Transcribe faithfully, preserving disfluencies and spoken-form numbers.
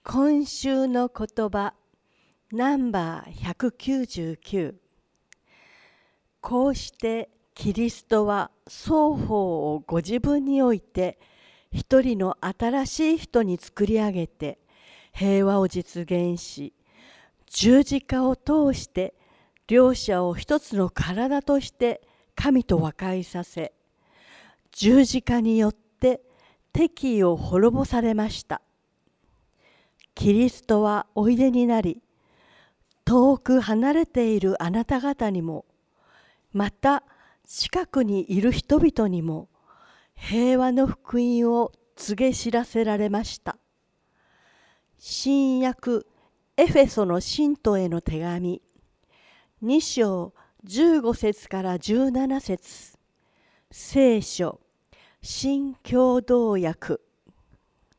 今週の言葉ナンバーひゃくきゅうじゅうきゅう。こうしてキリストは双方をご自分において一人の新しい人に作り上げて平和を実現し、十字架を通して両者を一つの体として神と和解させ、十字架によって敵意を滅ぼされました。キリストはおいでになり、遠く離れているあなた方にも、また近くにいる人々にも平和の福音を告げ知らせられました。新約エフェソの信徒への手紙に章じゅうご節からじゅうなな節、聖書新共同訳